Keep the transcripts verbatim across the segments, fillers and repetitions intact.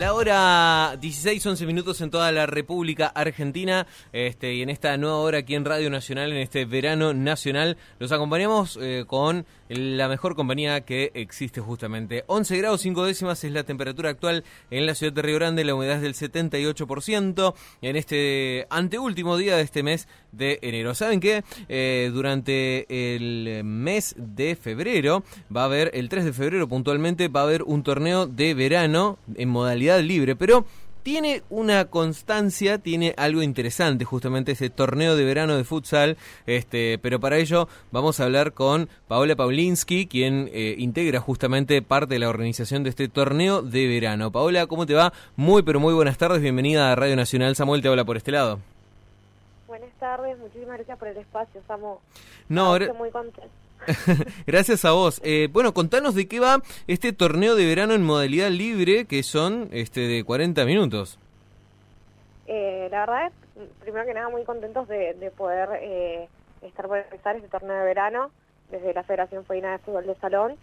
La hora dieciséis, once minutos en toda la República Argentina, este, y en esta nueva hora aquí en Radio Nacional, en este verano nacional, los acompañamos eh, con la mejor compañía que existe justamente. once grados cinco décimas es la temperatura actual en la ciudad de Río Grande, la humedad es del setenta y ocho por ciento en este anteúltimo día de este mes de enero. ¿Saben qué? Eh, durante el mes de febrero va a haber, el tres de febrero puntualmente, va a haber un torneo de verano en modalidad libre, pero tiene una constancia, tiene algo interesante justamente ese torneo de verano de futsal, este, pero para ello vamos a hablar con Paola Pawlinski, quien eh, integra justamente parte de la organización de este torneo de verano. Paola, ¿cómo te va? Muy pero muy buenas tardes, bienvenida a Radio Nacional. Samuel te habla por este lado. Buenas tardes, muchísimas gracias por el espacio, estamos no, muy contentos. Gracias a vos. Eh, bueno, contanos de qué va este torneo de verano en modalidad libre, que son este de cuarenta minutos. Eh, la verdad es, primero que nada, muy contentos de, de poder eh, estar por empezar este torneo de verano desde la Federación Femenina de Fútbol de Salón.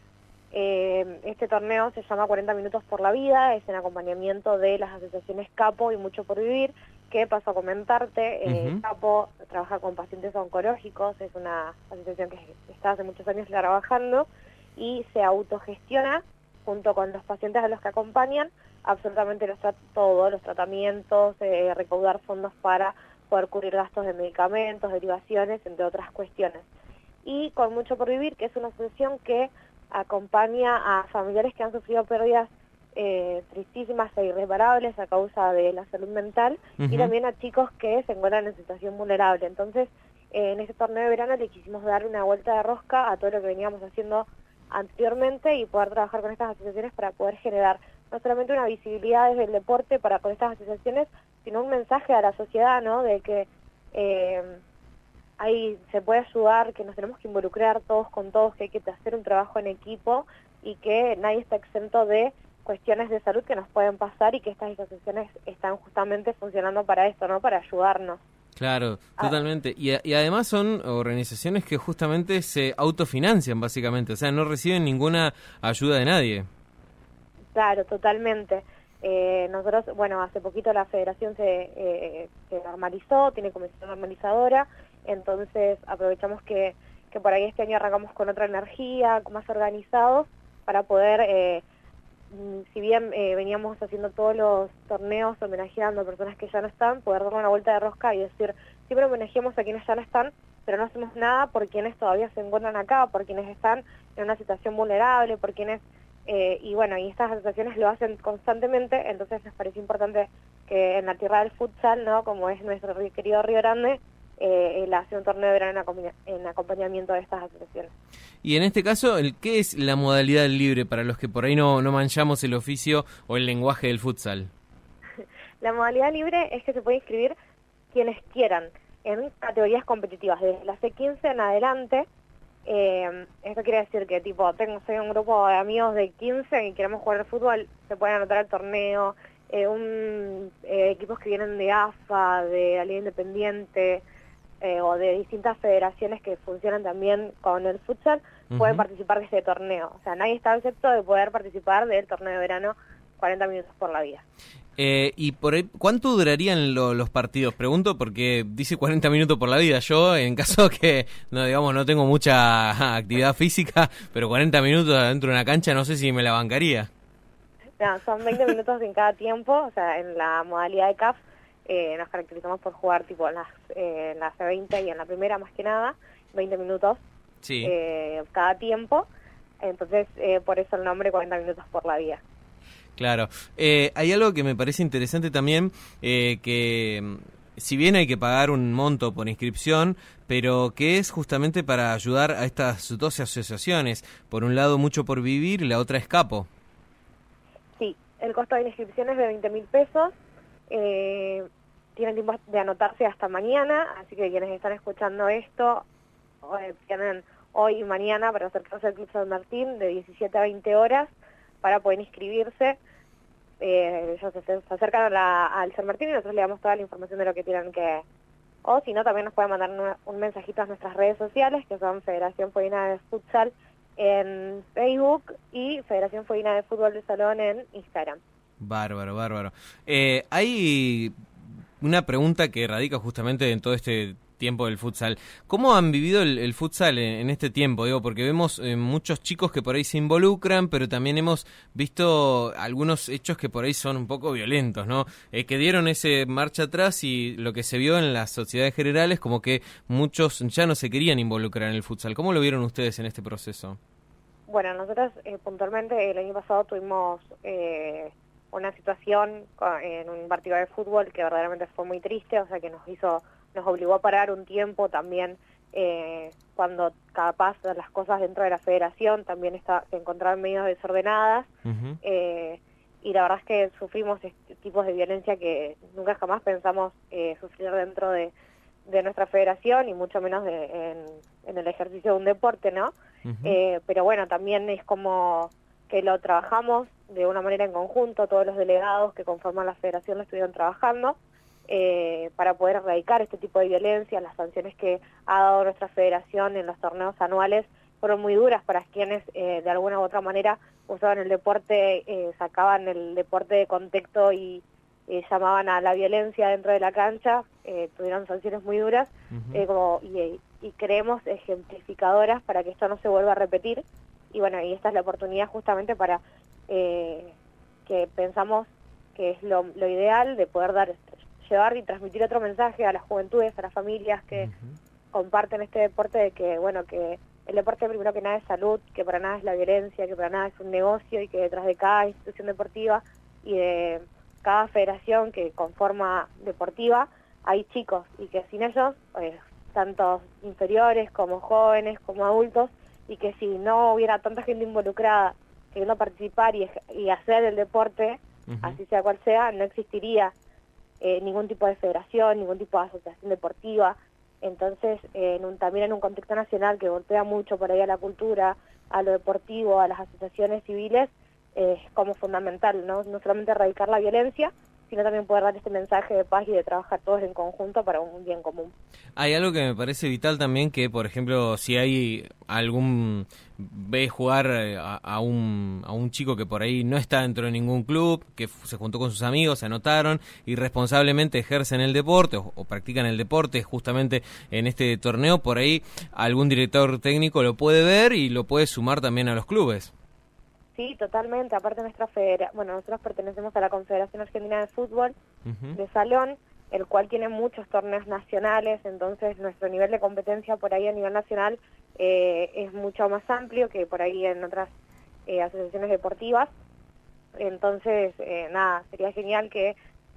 Eh, este torneo se llama cuarenta minutos por la vida, es en acompañamiento de las asociaciones Capo y Mucho por Vivir, que paso a comentarte. eh, uh-huh. Capo trabaja con pacientes oncológicos, es una asociación que está hace muchos años trabajando y se autogestiona junto con los pacientes a los que acompañan absolutamente los tra- todos los tratamientos, eh, recaudar fondos para poder cubrir gastos de medicamentos, derivaciones, entre otras cuestiones. Y con Mucho por Vivir, que es una asociación que acompaña a familiares que han sufrido pérdidas eh, tristísimas e irreparables a causa de la salud mental, uh-huh. y también a chicos que se encuentran en situación vulnerable. Entonces, eh, en este torneo de verano le quisimos dar una vuelta de rosca a todo lo que veníamos haciendo anteriormente y poder trabajar con estas asociaciones para poder generar no solamente una visibilidad desde el deporte para con estas asociaciones, sino un mensaje a la sociedad, ¿no?, de que eh, ahí se puede ayudar, que nos tenemos que involucrar todos con todos, que hay que hacer un trabajo en equipo y que nadie está exento de cuestiones de salud que nos pueden pasar y que estas asociaciones están justamente funcionando para esto, ¿no?, para ayudarnos. Claro, totalmente. Y, y además son organizaciones que justamente se autofinancian básicamente, o sea, no reciben ninguna ayuda de nadie. Claro, totalmente. Eh, nosotros, bueno, hace poquito la federación se, eh, se normalizó, tiene comisión normalizadora, entonces aprovechamos que, que por ahí este año arrancamos con otra energía, más organizados, para poder, eh, si bien eh, veníamos haciendo todos los torneos homenajeando a personas que ya no están, poder darle una vuelta de rosca y decir, siempre homenajeamos a quienes ya no están, pero no hacemos nada por quienes todavía se encuentran acá, por quienes están en una situación vulnerable, por quienes... Eh, y bueno, y estas asociaciones lo hacen constantemente, entonces nos parece importante que en la tierra del futsal, ¿no?, como es nuestro querido Río Grande, eh, él hace un torneo de verano en, acompañ- en acompañamiento de estas asociaciones. Y en este caso, el ¿qué es la modalidad libre para los que por ahí no, no manchamos el oficio o el lenguaje del futsal? La modalidad libre es que se puede inscribir quienes quieran en categorías competitivas, desde la C quince en adelante. Eh, esto quiere decir que tipo tengo soy un grupo de amigos de quince y queremos jugar al fútbol, se pueden anotar al torneo, eh, un, eh, equipos que vienen de A F A, de la Liga Independiente eh, o de distintas federaciones que funcionan también con el futsal, uh-huh. pueden participar de este torneo. O sea, nadie está excepto de poder participar del torneo de verano cuarenta minutos por la vida. Eh, y por ahí, ¿cuánto durarían lo, los partidos? Pregunto porque dice cuarenta minutos por la vida. Yo, en caso que, no digamos, no tengo mucha actividad física, pero cuarenta minutos dentro de una cancha no sé si me la bancaría. No, son veinte minutos en cada tiempo. O sea, en la modalidad de C A F eh, nos caracterizamos por jugar tipo en las, eh, en la C veinte y en la primera más que nada, veinte minutos sí. eh, cada tiempo. Entonces, eh, por eso el nombre cuarenta minutos por la vida. Claro. Eh, hay algo que me parece interesante también, eh, que si bien hay que pagar un monto por inscripción, pero que es justamente para ayudar a estas dos asociaciones. Por un lado, Mucho por Vivir y la otra es Capo. Sí, el costo de la inscripción es de veinte mil pesos. Eh, tienen tiempo de anotarse hasta mañana, así que quienes están escuchando esto eh, tienen hoy y mañana para acercarse al Club San Martín de diecisiete a veinte horas para poder inscribirse. Eh, ellos se, se acercan a la, al San Martín y nosotros le damos toda la información de lo que tienen que... O si no, también nos pueden mandar una, un mensajito a nuestras redes sociales, que son Federación Femenina de Futsal en Facebook y Federación Femenina de Fútbol de Salón en Instagram. Bárbaro, bárbaro. Eh, hay una pregunta que radica justamente en todo este tiempo del futsal. ¿Cómo han vivido el, el futsal en, en este tiempo? Digo, porque vemos eh, muchos chicos que por ahí se involucran, pero también hemos visto algunos hechos que por ahí son un poco violentos, ¿no? Eh, que dieron ese marcha atrás y lo que se vio en las sociedades generales como que muchos ya no se querían involucrar en el futsal. ¿Cómo lo vieron ustedes en este proceso? Bueno, nosotros eh, puntualmente el año pasado tuvimos eh, una situación con, en un partido de fútbol que verdaderamente fue muy triste, o sea que nos hizo, nos obligó a parar un tiempo también eh, cuando capaz las cosas dentro de la federación también está, se encontraban medio desordenadas. Uh-huh. eh, y la verdad es que sufrimos este, tipos de violencia que nunca jamás pensamos eh, sufrir dentro de, de nuestra federación y mucho menos de, en, en el ejercicio de un deporte, ¿no? Uh-huh. Eh, pero bueno, también es como que lo trabajamos de una manera en conjunto, todos los delegados que conforman la federación lo estuvieron trabajando eh, para poder erradicar este tipo de violencia. Las sanciones que ha dado nuestra federación en los torneos anuales fueron muy duras para quienes eh, de alguna u otra manera usaban el deporte, eh, sacaban el deporte de contexto y eh, llamaban a la violencia dentro de la cancha, eh, tuvieron sanciones muy duras uh-huh. eh, como, y, y creemos ejemplificadoras para que esto no se vuelva a repetir. Y bueno, y esta es la oportunidad justamente para eh, que pensamos que es lo, lo ideal de poder dar, llevar y transmitir otro mensaje a las juventudes, a las familias que uh-huh. comparten este deporte, de que bueno, que el deporte primero que nada es salud, que para nada es la violencia, que para nada es un negocio y que detrás de cada institución deportiva y de cada federación que conforma deportiva hay chicos y que sin ellos, pues, tanto inferiores como jóvenes como adultos, y que si no hubiera tanta gente involucrada queriendo participar y, y hacer el deporte, uh-huh. así sea cual sea, no existiría eh, ningún tipo de federación, ningún tipo de asociación deportiva. Entonces, eh, en un, también en un contexto nacional que golpea mucho por ahí a la cultura, a lo deportivo, a las asociaciones civiles, eh, es como fundamental, ¿no? No solamente erradicar la violencia, sino también poder dar este mensaje de paz y de trabajar todos en conjunto para un bien común. Hay algo que me parece vital también, que por ejemplo, si hay algún, ve jugar a, a, un, a un chico que por ahí no está dentro de ningún club, que se juntó con sus amigos, se anotaron y responsablemente ejercen el deporte o, o practican el deporte justamente en este torneo, por ahí algún director técnico lo puede ver y lo puede sumar también a los clubes. Sí, totalmente. Aparte nuestra federa, bueno, nosotros pertenecemos a la Confederación Argentina de Fútbol uh-huh. de Salón, el cual tiene muchos torneos nacionales, entonces nuestro nivel de competencia por ahí a nivel nacional eh, es mucho más amplio que por ahí en otras eh, asociaciones deportivas. Entonces, eh, nada, sería genial que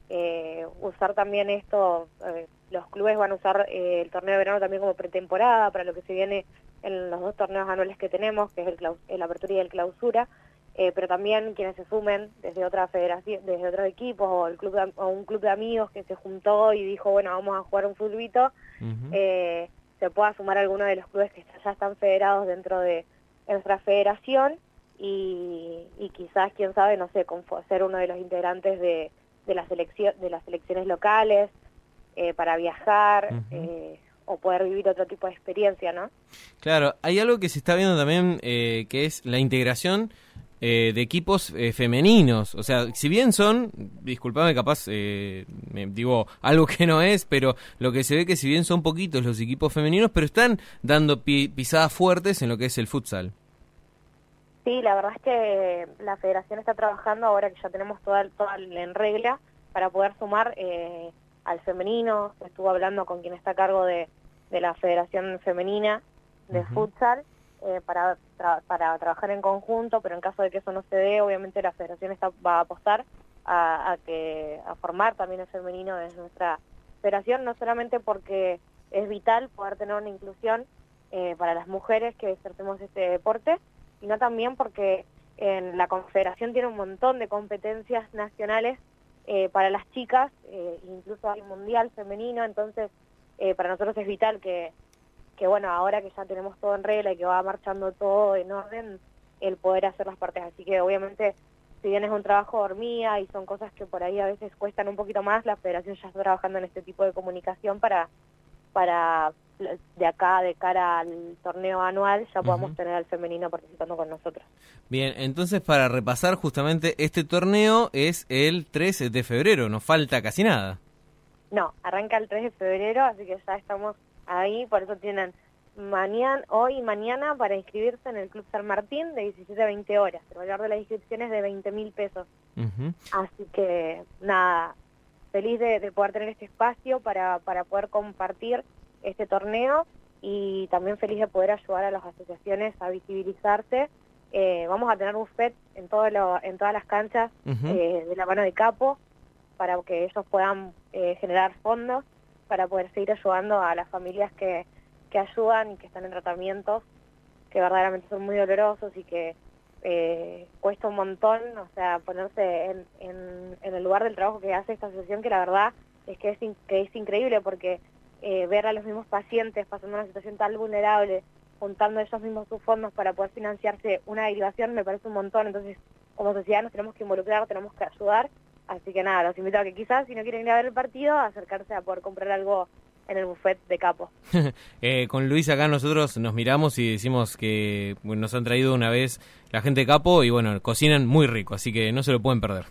eh, usar también esto, eh, los clubes van a usar eh, el torneo de verano también como pretemporada para lo que se viene en los dos torneos anuales que tenemos, que es el, claus- el Apertura y el Clausura. Eh, pero también quienes se sumen desde otra federación, desde otros equipos o el club de, o un club de amigos que se juntó y dijo, bueno, vamos a jugar un futbolito, uh-huh. eh, se pueda sumar a alguno de los clubes que ya están federados dentro de nuestra federación y, y quizás, quién sabe, no sé, ser uno de los integrantes de, de, la selección, de las selecciones locales eh, para viajar, uh-huh. eh, o poder vivir otro tipo de experiencia, ¿no? Claro, hay algo que se está viendo también, eh, que es la integración Eh, de equipos eh, femeninos. O sea, si bien son, disculpame, capaz eh, me digo algo que no es, pero lo que se ve que si bien son poquitos los equipos femeninos, pero están dando pi- pisadas fuertes en lo que es el futsal. Sí, la verdad es que la federación está trabajando ahora que ya tenemos todo, todo en regla para poder sumar eh, al femenino. Estuvo hablando con quien está a cargo de, de la Federación Femenina de uh-huh. Futsal, Eh, para tra- para trabajar en conjunto, pero en caso de que eso no se dé, obviamente la federación está, va a apostar a, a que a formar también el femenino desde nuestra federación, no solamente porque es vital poder tener una inclusión eh, para las mujeres que ejercemos este deporte, sino también porque en la confederación tiene un montón de competencias nacionales eh, para las chicas, eh, incluso hay mundial femenino, entonces eh, para nosotros es vital que que bueno, ahora que ya tenemos todo en regla y que va marchando todo en orden, el poder hacer las partes. Así que obviamente, si bien es un trabajo de hormiga y son cosas que por ahí a veces cuestan un poquito más, la federación ya está trabajando en este tipo de comunicación para, para de acá de cara al torneo anual ya podamos Uh-huh. tener al femenino participando con nosotros. Bien, entonces para repasar justamente este torneo es el tres de febrero, no falta casi nada. No, arranca el tres de febrero, así que ya estamos ahí, por eso tienen mañana, hoy y mañana para inscribirse en el Club San Martín de diecisiete a veinte horas. El valor de la inscripción es de veinte mil pesos. Uh-huh. Así que nada, feliz de, de poder tener este espacio para, para poder compartir este torneo y también feliz de poder ayudar a las asociaciones a visibilizarse. Eh, vamos a tener buffet en, todo lo, en todas las canchas Uh-huh. eh, de la mano de Capo para que ellos puedan eh, generar fondos para poder seguir ayudando a las familias que, que ayudan y que están en tratamientos que verdaderamente son muy dolorosos y que eh, cuesta un montón, o sea, ponerse en, en, en el lugar del trabajo que hace esta asociación, que la verdad es que es, in, que es increíble porque eh, ver a los mismos pacientes pasando una situación tan vulnerable, juntando ellos mismos sus fondos para poder financiarse una derivación, me parece un montón. Entonces, como sociedad nos tenemos que involucrar, tenemos que ayudar. Así que nada, los invito a que quizás, si no quieren ir a ver el partido, a acercarse a poder comprar algo en el buffet de Capo. eh, con Luis acá nosotros nos miramos y decimos que bueno, nos han traído una vez la gente de Capo y bueno, cocinan muy rico, así que no se lo pueden perder.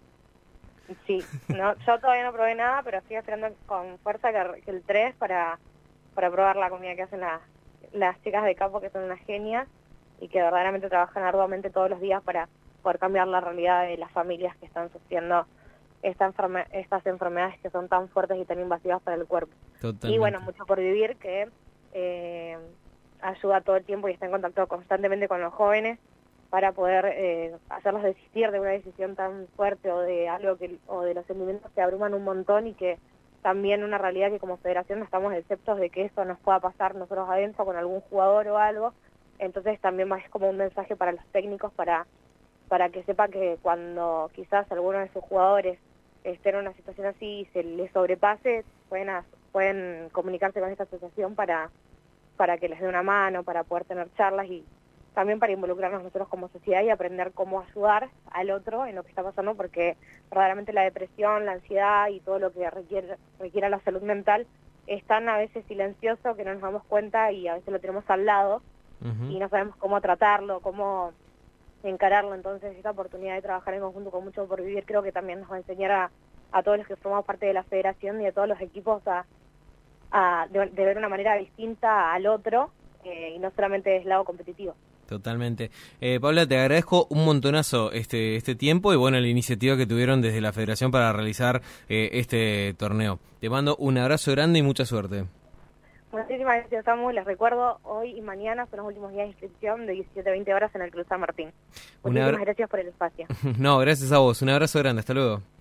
Sí, no, yo todavía no probé nada, pero estoy esperando con fuerza que, que el tres para, para probar la comida que hacen la, las chicas de Capo, que son unas genias y que verdaderamente trabajan arduamente todos los días para poder cambiar la realidad de las familias que están sufriendo esta enferme estas enfermedades que son tan fuertes y tan invasivas para el cuerpo. Totalmente. Y bueno, Mucho por Vivir, que eh, ayuda todo el tiempo y está en contacto constantemente con los jóvenes para poder eh, hacerlos desistir de una decisión tan fuerte o de algo que o de los sentimientos que abruman un montón y que también una realidad que como federación no estamos exceptos de que eso nos pueda pasar nosotros adentro con algún jugador o algo. Entonces también más es como un mensaje para los técnicos para para que sepan que cuando quizás alguno de sus jugadores esté en una situación así y se les sobrepase, pueden pueden comunicarse con esta asociación para para que les dé una mano, para poder tener charlas y también para involucrarnos nosotros como sociedad y aprender cómo ayudar al otro en lo que está pasando, porque verdaderamente la depresión, la ansiedad y todo lo que requiere, requiera la salud mental es tan a veces silencioso que no nos damos cuenta y a veces lo tenemos al lado uh-huh. y no sabemos cómo tratarlo, cómo encararlo. Entonces esta oportunidad de trabajar en conjunto con Mucho por Vivir creo que también nos va a enseñar a, a todos los que formamos parte de la federación y a todos los equipos a, a de, de ver una manera distinta al otro eh, y no solamente del lado competitivo. Totalmente. Eh, Paula, te agradezco un montonazo este este tiempo y bueno, la iniciativa que tuvieron desde la federación para realizar eh, este torneo. Te mando un abrazo grande y mucha suerte. Muchísimas gracias, Samu. Les recuerdo, hoy y mañana son los últimos días de inscripción de diecisiete a veinte horas en el Club San Martín. Muchísimas abra... gracias por el espacio. No, gracias a vos. Un abrazo grande. Hasta luego.